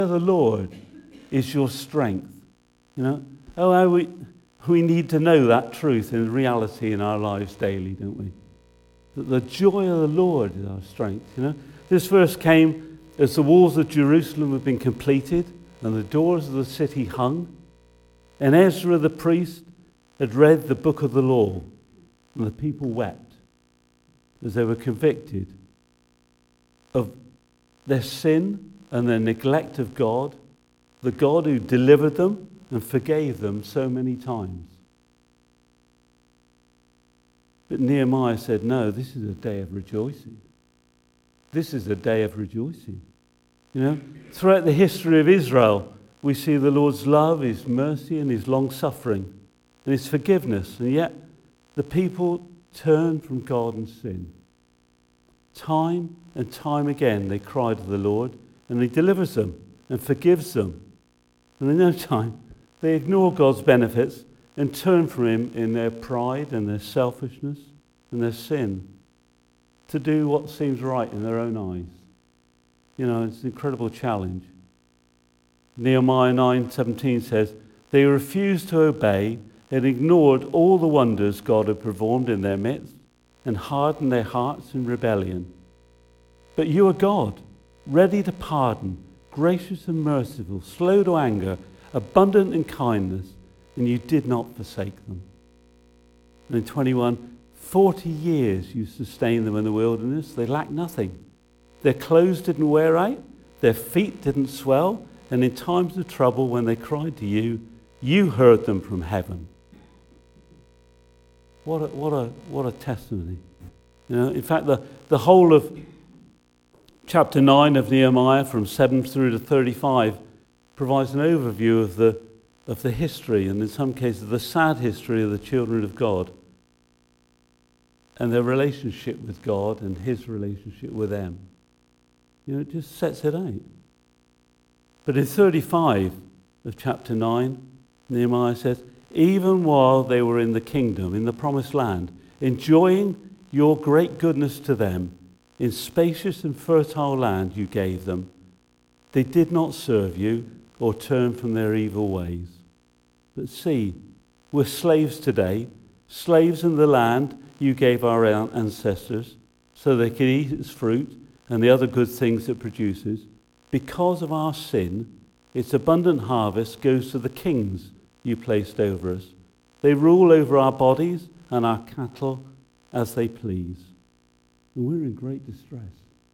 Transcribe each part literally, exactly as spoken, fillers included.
the Lord is your strength. You know, oh, how we we need to know that truth in reality in our lives daily, don't we? That the joy of the Lord is our strength. You know, this verse came as the walls of Jerusalem had been completed and the doors of the city hung, and Ezra the priest had read the book of the law, and the people wept as they were convicted of their sin and their neglect of God, the God who delivered them and forgave them so many times. But Nehemiah said, no, this is a day of rejoicing. This is a day of rejoicing. You know, throughout the history of Israel, we see the Lord's love, his mercy, and his long-suffering, and his forgiveness. And yet, the people turn from God and sin. Time and time again, they cry to the Lord, and he delivers them and forgives them. And in no time, they ignore God's benefits and turn from him in their pride and their selfishness and their sin to do what seems right in their own eyes. You know, it's an incredible challenge. Nehemiah nine seventeen says, they refused to obey and ignored all the wonders God had performed in their midst and hardened their hearts in rebellion. But you are God, ready to pardon, gracious and merciful, slow to anger, abundant in kindness, and you did not forsake them. And in twenty-one, forty years you sustained them in the wilderness. They lacked nothing. Their clothes didn't wear out, their feet didn't swell, and in times of trouble when they cried to you, you heard them from heaven. What a, what a, what a testimony. You know, in fact, the, the whole of chapter nine of Nehemiah, from seven through to thirty-five, provides an overview of the, of the history, and in some cases the sad history of the children of God and their relationship with God and his relationship with them. You know, it just sets it out. But in thirty-five of chapter nine, Nehemiah says, even while they were in the kingdom, in the promised land, enjoying your great goodness to them, in spacious and fertile land you gave them, they did not serve you or turn from their evil ways. But see, we're slaves today, slaves in the land you gave our ancestors, so they could eat its fruit and the other good things it produces. Because of our sin, its abundant harvest goes to the kings you placed over us. They rule over our bodies and our cattle as they please. And we're in great distress.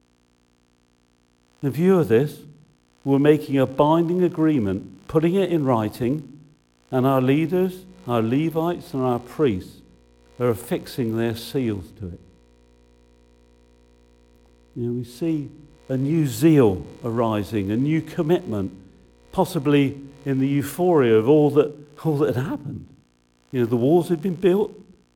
In view of this, we're making a binding agreement, putting it in writing, and our leaders, our Levites, and our priests are affixing their seals to it. You know, we see a new zeal arising, a new commitment, possibly in the euphoria of all that all that had happened. You know, the walls had been built,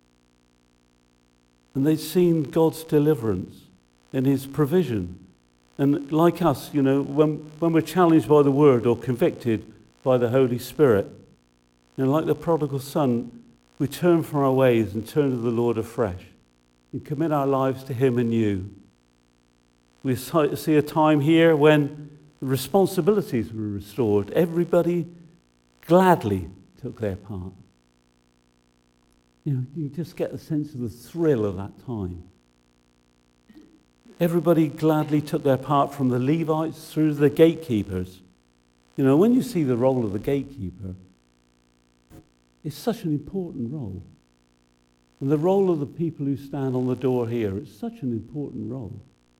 and they'd seen God's deliverance and his provision. And like us, you know, when, when we're challenged by the word or convicted by the Holy Spirit, you know, like the prodigal son, we turn from our ways and turn to the Lord afresh and commit our lives to him anew. We see a time here when responsibilities were restored. Everybody gladly took their part. You know, you just get a sense of the thrill of that time. Everybody gladly took their part, from the Levites through to the gatekeepers. You know, when you see the role of the gatekeeper, it's such an important role. And the role of the people who stand on the door here, it's such an important role.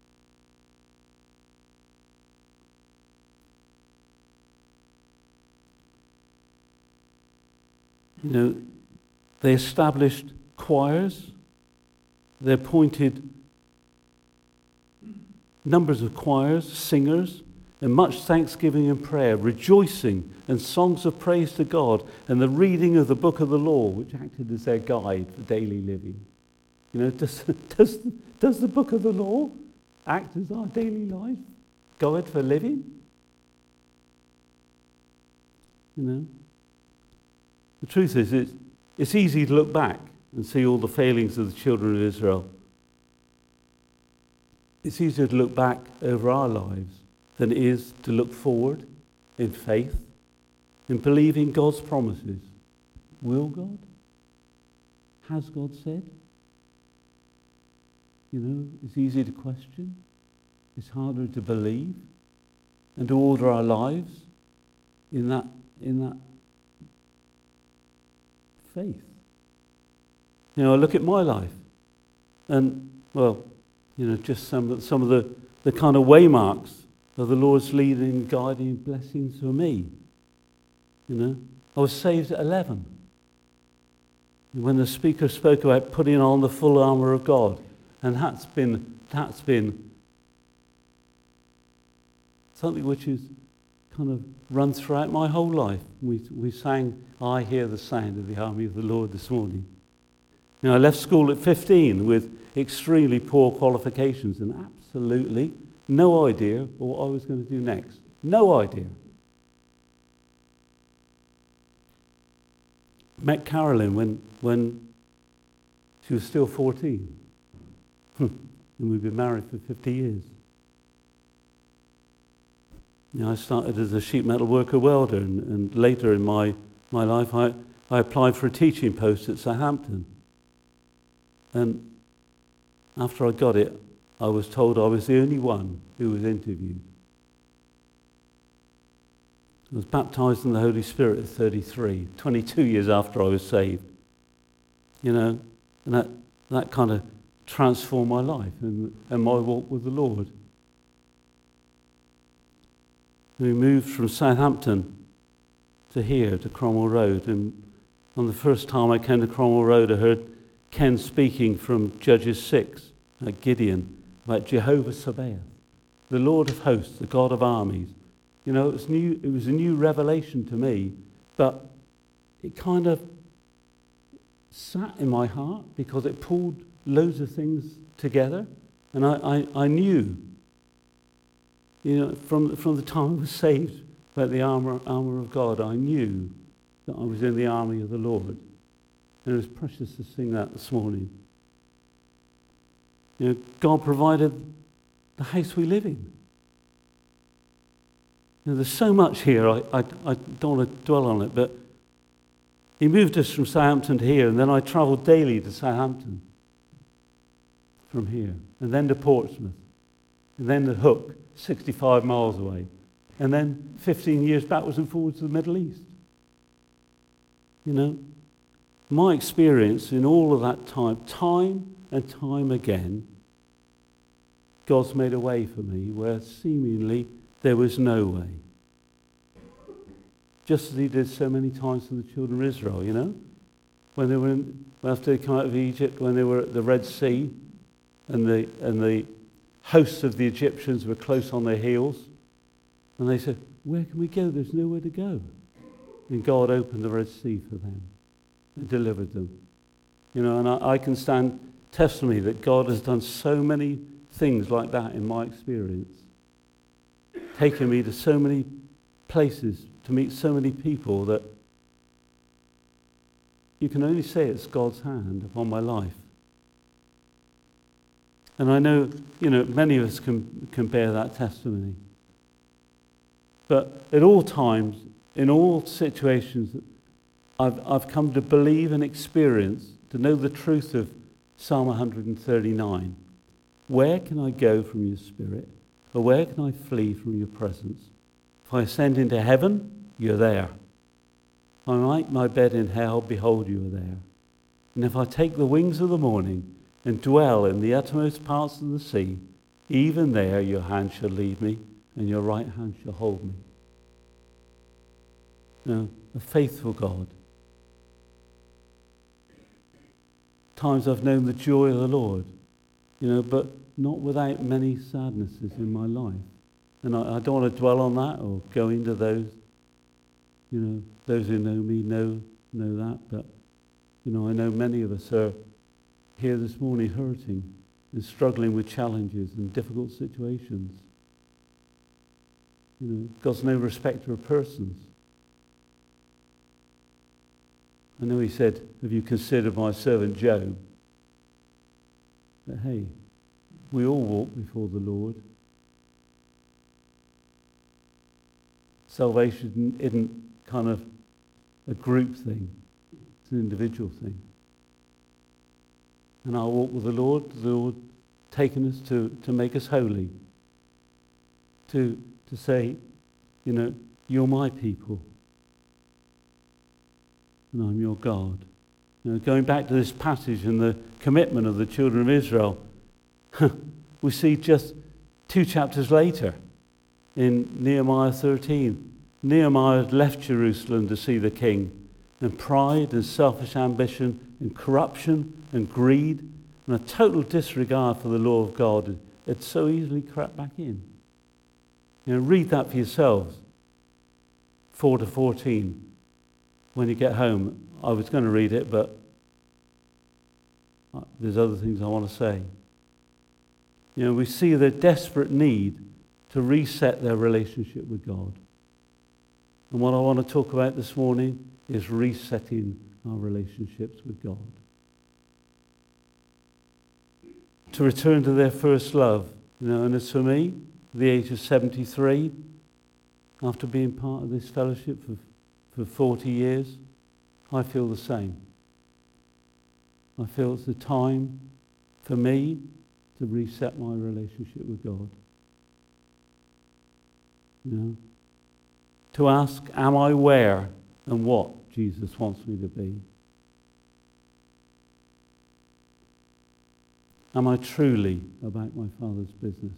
You know, they established choirs. They appointed numbers of choirs, singers, and much thanksgiving and prayer, rejoicing, and songs of praise to God, and the reading of the book of the law, which acted as their guide for daily living. You know, does, does, does the book of the law act as our daily life guide for living? You know? The truth is, it's, it's easy to look back and see all the failings of the children of Israel. It's easier to look back over our lives than it is to look forward in faith, in believing God's promises. Will God? Has God said? You know, it's easy to question. It's harder to believe and to order our lives in that in that faith. You know, I look at my life and, well, you know, just some of, some of the, the kind of waymarks of the Lord's leading, guiding, blessings for me. You know, I was saved at eleven. When the speaker spoke about putting on the full armour of God, and that's been that's been something which is kind of run throughout my whole life. We we sang, "I hear the sound of the army of the Lord" this morning. You know, I left school at fifteen with extremely poor qualifications and absolutely no idea what I was going to do next. No idea. Met Carolyn when when she was still fourteen. And we've been married for fifty years. You know, I started as a sheet metal worker welder, and, and later in my, my life I, I applied for a teaching post at Southampton. And after I got it, I was told I was the only one who was interviewed. I was baptized in the Holy Spirit at thirty-three, twenty-two years after I was saved. You know, and that, that kind of transformed my life and, and my walk with the Lord. We moved from Southampton to here, to Cromwell Road, and on the first time I came to Cromwell Road, I heard Ken speaking from Judges six, at Gideon, about Jehovah Sabaoth, the Lord of hosts, the God of armies. You know, it was new. It was a new revelation to me, but it kind of sat in my heart because it pulled loads of things together, and I, I, I knew, you know, from from the time I was saved about the armor armor of God, I knew that I was in the army of the Lord, and it was precious to sing that this morning. You know, God provided the house we live in. You know, there's so much here, I, I, I don't want to dwell on it, but he moved us from Southampton to here, and then I travelled daily to Southampton from here, and then to Portsmouth, and then to Hook, sixty-five miles away, and then fifteen years backwards and forwards to the Middle East. You know, my experience in all of that time, time and time again, God's made a way for me where seemingly there was no way. Just as he did so many times for the children of Israel, you know? When they were in, after they came out of Egypt, when they were at the Red Sea, and the and the hosts of the Egyptians were close on their heels, and they said, "Where can we go? There's nowhere to go." And God opened the Red Sea for them and delivered them. You know, and I, I can stand testimony that God has done so many things like that in my experience. Taken me to so many places, to meet so many people, that you can only say it's God's hand upon my life. And I know, you know, many of us can, can bear that testimony. But at all times, in all situations, I've, I've come to believe and experience, to know the truth of Psalm one thirty-nine. Where can I go from your spirit? Or where can I flee from your presence? If I ascend into heaven, you're there. If I make my bed in hell, behold, you are there. And if I take the wings of the morning and dwell in the uttermost parts of the sea, even there your hand shall lead me, and your right hand shall hold me. You know, a faithful God. Times I've known the joy of the Lord, you know, but not without many sadnesses in my life. And I, I don't want to dwell on that or go into those. You know, those who know me know know that. But, you know, I know many of us are here this morning hurting and struggling with challenges and difficult situations. You know, God's no respecter of persons. I know he said, "Have you considered my servant Job?" But hey, we all walk before the Lord. Salvation isn't kind of a group thing. It's an individual thing. And our walk with the Lord, the Lord taken us to, to make us holy. To, to say, you know, you're my people. And I'm your God. You know, going back to this passage and the commitment of the children of Israel, we see just two chapters later in Nehemiah thirteen. Nehemiah had left Jerusalem to see the king, and pride and selfish ambition and corruption and greed and a total disregard for the law of God had so easily crept back in. You know, read that for yourselves, four to fourteen. When you get home, I was going to read it, but there's other things I want to say. You know, we see their desperate need to reset their relationship with God. And what I want to talk about this morning is resetting our relationships with God. To return to their first love. You know, and as for me, at the age of seventy-three, after being part of this fellowship for, for forty years, I feel the same. I feel it's the time for me to reset my relationship with God. You know, to ask, am I where and what Jesus wants me to be? Am I truly about my Father's business?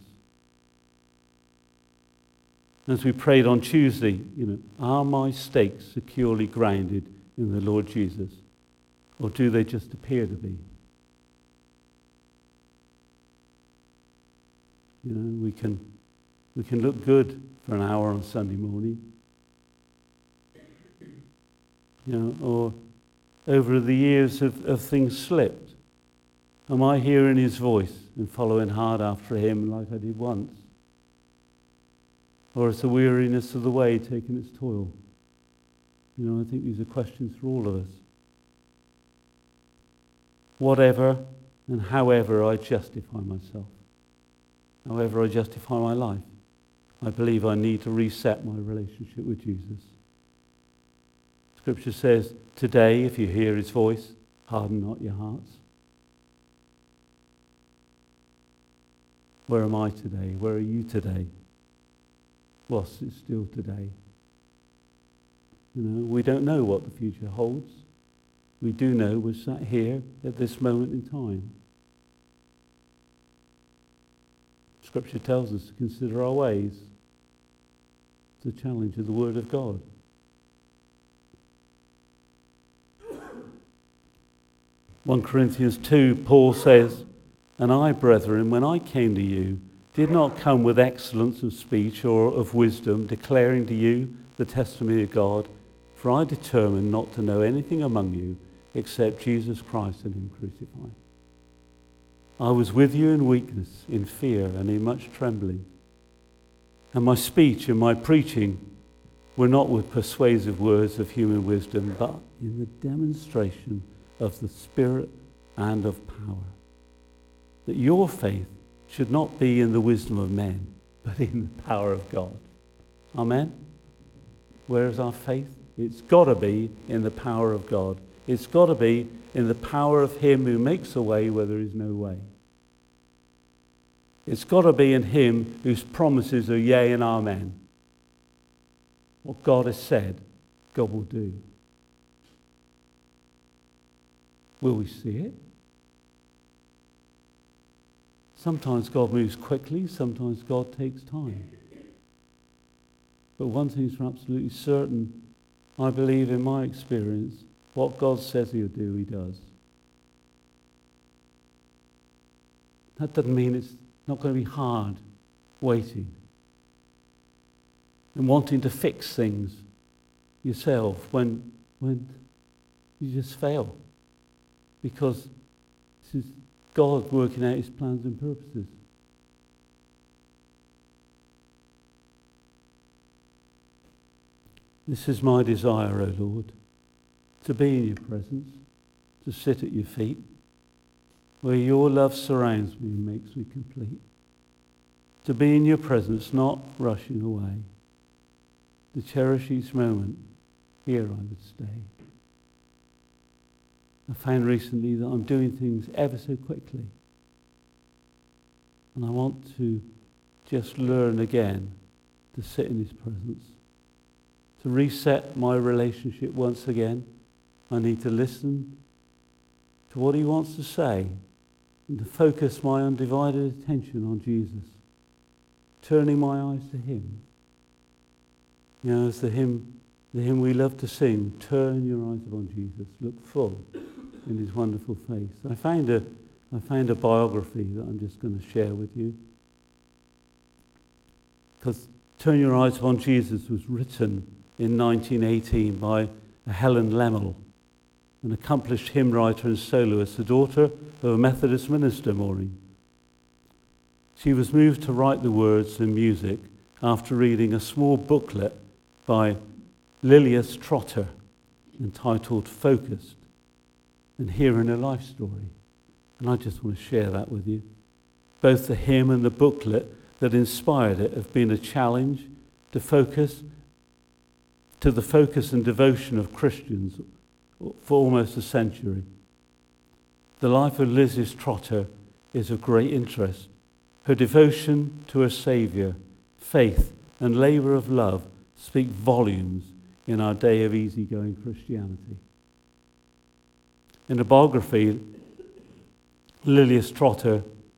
As we prayed on Tuesday, you know, are my stakes securely grounded in the Lord Jesus? Or do they just appear to be? You know, we can we can look good for an hour on Sunday morning. You know, or over the years have, have things slipped? Am I hearing his voice and following hard after him like I did once? Or is the weariness of the way taking its toll? You know, I think these are questions for all of us. Whatever and however I justify myself, however I justify my life, I believe I need to reset my relationship with Jesus. Scripture says, today, if you hear his voice, harden not your hearts. Where am I today? Where are you today? What's it still today? You know, we don't know what the future holds. We do know we're sat here at this moment in time. Scripture tells us to consider our ways. It's a challenge of the Word of God. First Corinthians two, Paul says, and I, brethren, when I came to you, did not come with excellence of speech or of wisdom, declaring to you the testimony of God, for I determined not to know anything among you except Jesus Christ and him crucified. I was with you in weakness, in fear, and in much trembling. And my speech and my preaching were not with persuasive words of human wisdom, but in the demonstration of the Spirit and of power. That your faith should not be in the wisdom of men, but in the power of God. Amen? Where is our faith? It's got to be in the power of God. It's got to be in the power of him who makes a way where there is no way. It's got to be in him whose promises are yea and amen. What God has said, God will do. Will we see it? Sometimes God moves quickly, sometimes God takes time. But one thing's for absolutely certain, I believe in my experience, what God says he'll do, he does. That doesn't mean it's not going to be hard waiting and wanting to fix things yourself when, when you just fail. Because this is God working out his plans and purposes. This is my desire, O Lord, to be in your presence, to sit at your feet, where your love surrounds me and makes me complete. To be in your presence, not rushing away. to cherish each moment, here I would stay. I found recently that I'm doing things ever so quickly. And I want to just learn again to sit in his presence. To reset my relationship once again, I need to listen to what he wants to say and to focus my undivided attention on Jesus, turning my eyes to him. You know, as the hymn, the hymn we love to sing, turn your eyes upon Jesus, look full in his wonderful face. I found a, I found a biography that I'm just going to share with you. Because Turn Your Eyes Upon Jesus was written in nineteen eighteen by Helen Lemmel, an accomplished hymn writer and soloist, the daughter of a Methodist minister, Maureen. She was moved to write the words and music after reading a small booklet by Lilias Trotter entitled Focused, and hearing her life story. And I just want to share that with you. Both the hymn and the booklet that inspired it have been a challenge to focus, to the focus and devotion of Christians for almost a century. The life of Lilias Trotter is of great interest. Her devotion to her Saviour, faith and labour of love speak volumes in our day of easygoing Christianity. In a biography, Lilias Trotter,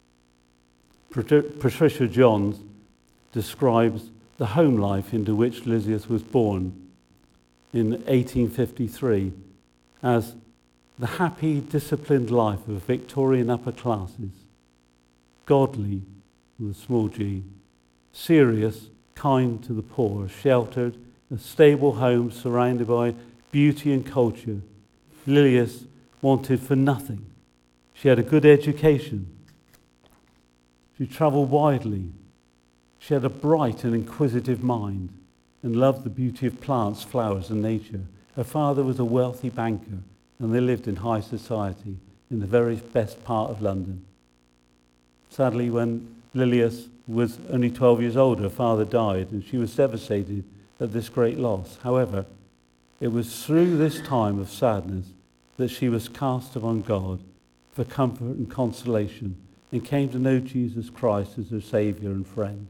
Patricia Johns, describes the home life into which Lilias was born in eighteen fifty-three as the happy, disciplined life of Victorian upper classes, godly with a small g, serious, kind to the poor, sheltered, a stable home surrounded by beauty and culture. Lilias wanted for nothing. She had a good education. She travelled widely. She had a bright and inquisitive mind and loved the beauty of plants, flowers and nature. Her father was a wealthy banker and they lived in high society in the very best part of London. Sadly, when Lilias was only twelve years old, her father died and she was devastated at this great loss. However, it was through this time of sadness that she was cast upon God for comfort and consolation and came to know Jesus Christ as her Saviour and friend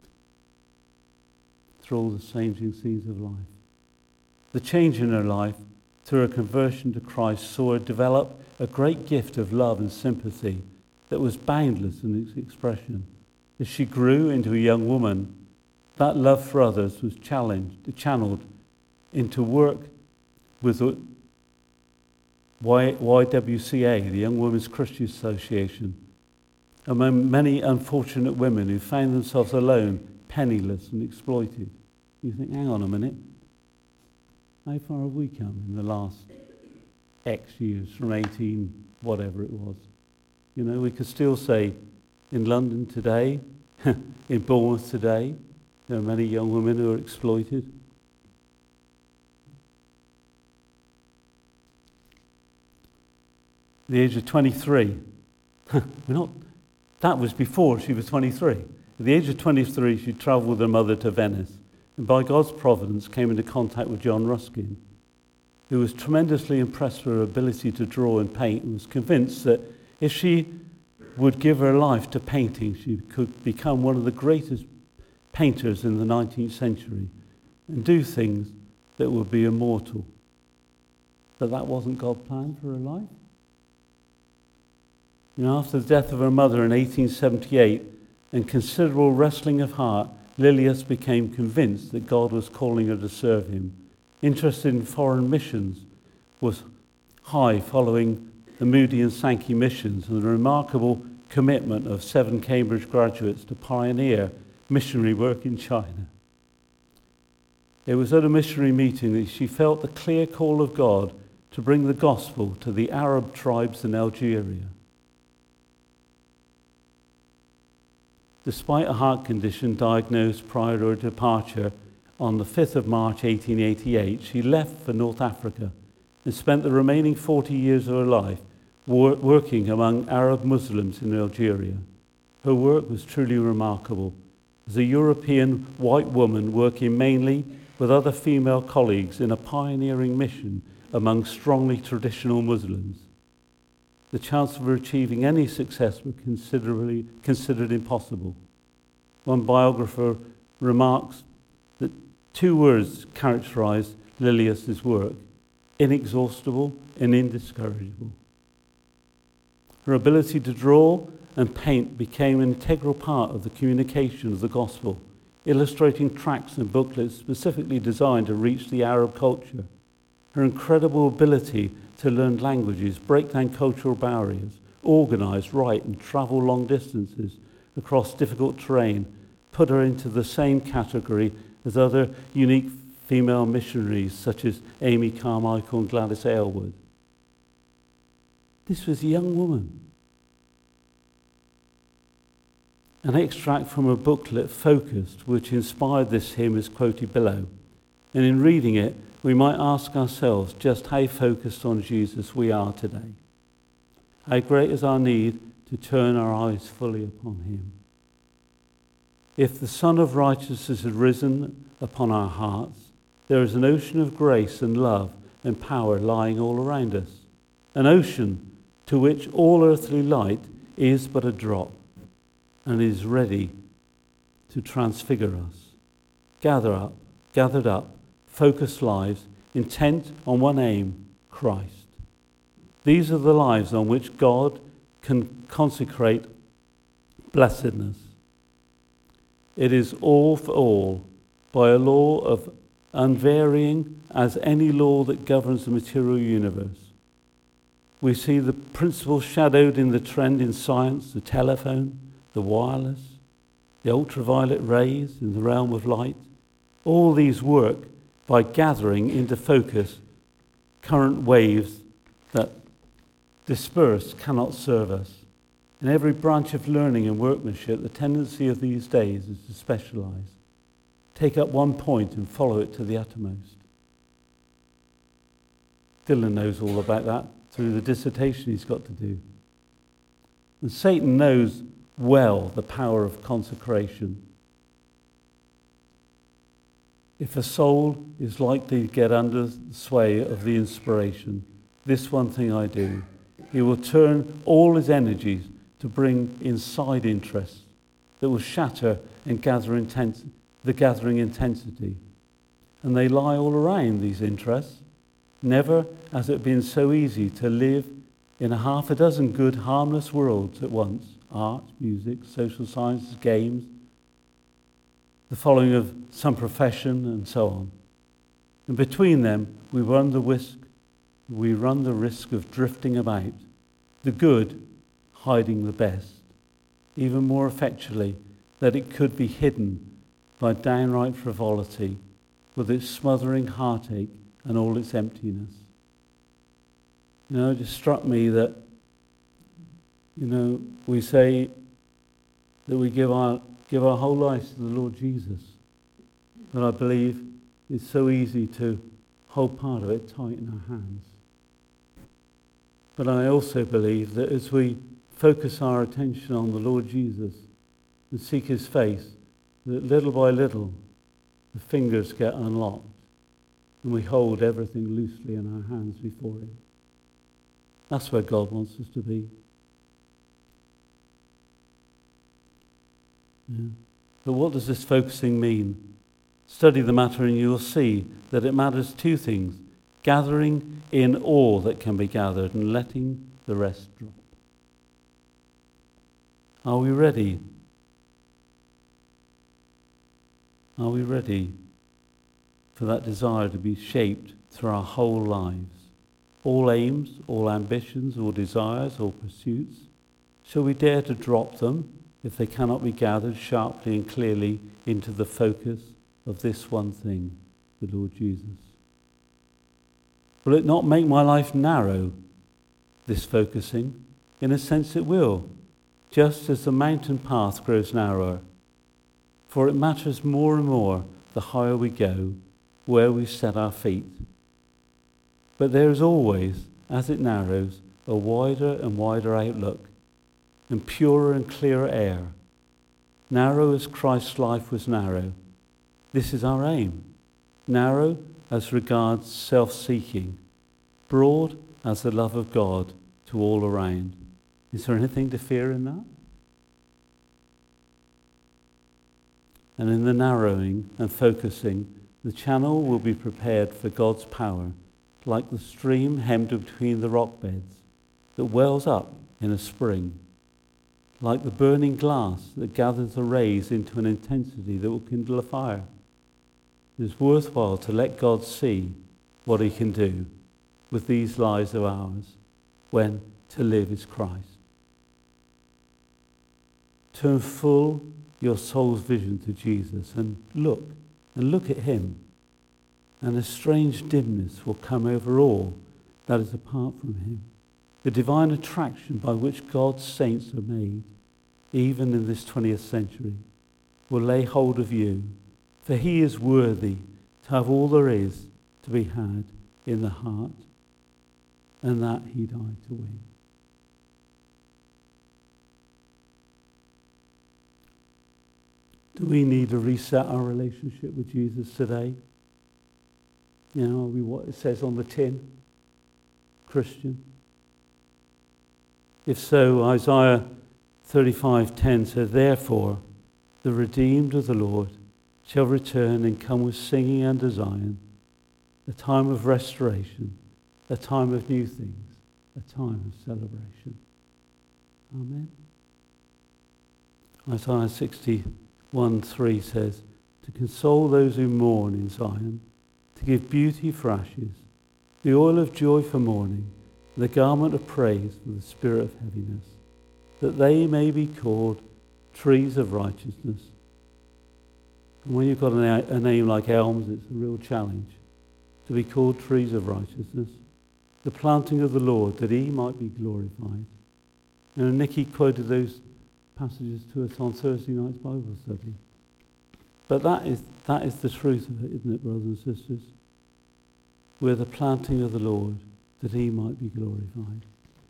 through all the changing scenes of life. The change in her life through her conversion to Christ saw her develop a great gift of love and sympathy that was boundless in its expression. As she grew into a young woman, that love for others was challenged, channeled into work with the Y W C A, the Young Women's Christian Association, among many unfortunate women who found themselves alone, penniless and exploited. You think, hang on a minute, how far have we come in the last X years, from eighteen, whatever it was? You know, we could still say in London today, in Bournemouth today, there are many young women who are exploited. At the age of twenty-three, we're not, that was before she was twenty-three. At the age of twenty-three, she travelled with her mother to Venice, and by God's providence came into contact with John Ruskin, who was tremendously impressed with her ability to draw and paint, and was convinced that if she would give her life to painting, she could become one of the greatest painters in the nineteenth century and do things that would be immortal. But that wasn't God's plan for her life. You know, after the death of her mother in eighteen seventy-eight and considerable wrestling of heart, Lilias became convinced that God was calling her to serve him. Interest in foreign missions was high following the Moody and Sankey missions and the remarkable commitment of seven Cambridge graduates to pioneer missionary work in China. It was at a missionary meeting that she felt the clear call of God to bring the gospel to the Arab tribes in Algeria. Despite a heart condition diagnosed prior to her departure on the fifth of March eighteen eighty-eight, she left for North Africa and spent the remaining forty years of her life wor- working among Arab Muslims in Algeria. Her work was truly remarkable. As a European white woman working mainly with other female colleagues in a pioneering mission among strongly traditional Muslims. The chance of her achieving any success was considerably considered impossible. One biographer remarks that two words characterized Lilius's work: inexhaustible and indiscourageable. Her ability to draw and paint became an integral part of the communication of the gospel, illustrating tracts and booklets specifically designed to reach the Arab culture. Her incredible ability to learn languages, break down cultural barriers, organize, write, and travel long distances across difficult terrain put her into the same category as other unique female missionaries such as Amy Carmichael and Gladys Aylward. This was a young woman. An extract from a booklet, Focused, which inspired this hymn, is quoted below. And in reading it, we might ask ourselves just how focused on Jesus we are today. How great is our need to turn our eyes fully upon him. If the Sun of Righteousness has risen upon our hearts, there is an ocean of grace and love and power lying all around us. An ocean to which all earthly light is but a drop and is ready to transfigure us. Gather up, gathered up, focused lives, intent on one aim, Christ. These are the lives on which God can consecrate blessedness. It is all for all, by a law of unvarying as any law that governs the material universe. We see the principle shadowed in the trend in science, the telephone, the wireless, the ultraviolet rays in the realm of light. All these work by gathering into focus current waves that dispersed cannot serve us. In every branch of learning and workmanship, the tendency of these days is to specialize. Take up one point and follow it to the uttermost. Dylan knows all about that through the dissertation he's got to do. And Satan knows well the power of consecration. If a soul is likely to get under the sway of the inspiration, this one thing I do, he will turn all his energies to bring in side interests that will shatter and gather intense, the gathering intensity. And they lie all around these interests. Never has it been so easy to live in a half a dozen good, harmless worlds at once: art, music, social sciences, games, the following of some profession, and so on. And between them, we run the risk, we run the risk of drifting about, the good hiding the best, even more effectually that it could be hidden by downright frivolity, with its smothering heartache and all its emptiness. You know, it just struck me that, you know, we say that we give our give our whole lives to the Lord Jesus. But I believe it's so easy to hold part of it tight in our hands. But I also believe that as we focus our attention on the Lord Jesus and seek his face, that little by little the fingers get unlocked and we hold everything loosely in our hands before him. That's where God wants us to be. Yeah. But what does this focusing mean? Study the matter and you will see that it matters two things: gathering in all that can be gathered and letting the rest drop. Are we ready? Are we ready for that desire to be shaped through our whole lives? All aims, all ambitions, all desires, all pursuits. Shall we dare to drop them if they cannot be gathered sharply and clearly into the focus of this one thing, the Lord Jesus? Will it not make my life narrow, this focusing? In a sense it will, just as the mountain path grows narrower. For it matters more and more the higher we go, where we set our feet. But there is always, as it narrows, a wider and wider outlook, and purer and clearer air. Narrow as Christ's life was narrow. This is our aim. narrow as regards self-seeking, broad as the love of God to all around. Is there anything to fear in that? And in the narrowing and focusing, the channel will be prepared for God's power, like the stream hemmed between the rock beds that wells up in a spring, like the burning glass that gathers the rays into an intensity that will kindle a fire. It is worthwhile to let God see what he can do with these lives of ours when to live is Christ. Turn full your soul's vision to Jesus and look, and look at him. And a strange dimness will come over all that is apart from him. The divine attraction by which God's saints are made, even in this twentieth century, will lay hold of you, for he is worthy to have all there is to be had in the heart, and that he died to win. Do we need to reset our relationship with Jesus today? You know, are we what it says on the tin? Christian? If so, Isaiah thirty-five ten says, "Therefore, the redeemed of the Lord shall return and come with singing unto Zion, a time of restoration, a time of new things, a time of celebration." Amen. Isaiah sixty-one three says, "To console those who mourn in Zion, to give beauty for ashes, the oil of joy for mourning, the garment of praise for the spirit of heaviness, that they may be called trees of righteousness." And when you've got a, a name like Elms, it's a real challenge to be called trees of righteousness, the planting of the Lord, that he might be glorified. You know, Nikki quoted those passages to us on Thursday night's Bible study. But that is that is the truth of it, isn't it, brothers and sisters? We're the planting of the Lord, that he might be glorified.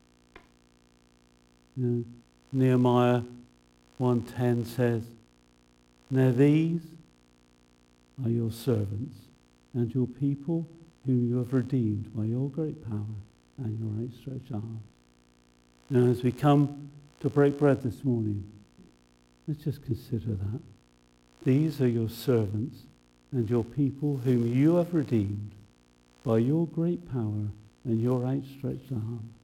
You know, Nehemiah one ten says, "Now these are your servants and your people whom you have redeemed by your great power and your outstretched arm." Now, as we come to break bread this morning, let's just consider that. These are your servants and your people whom you have redeemed by your great power and your outstretched arm.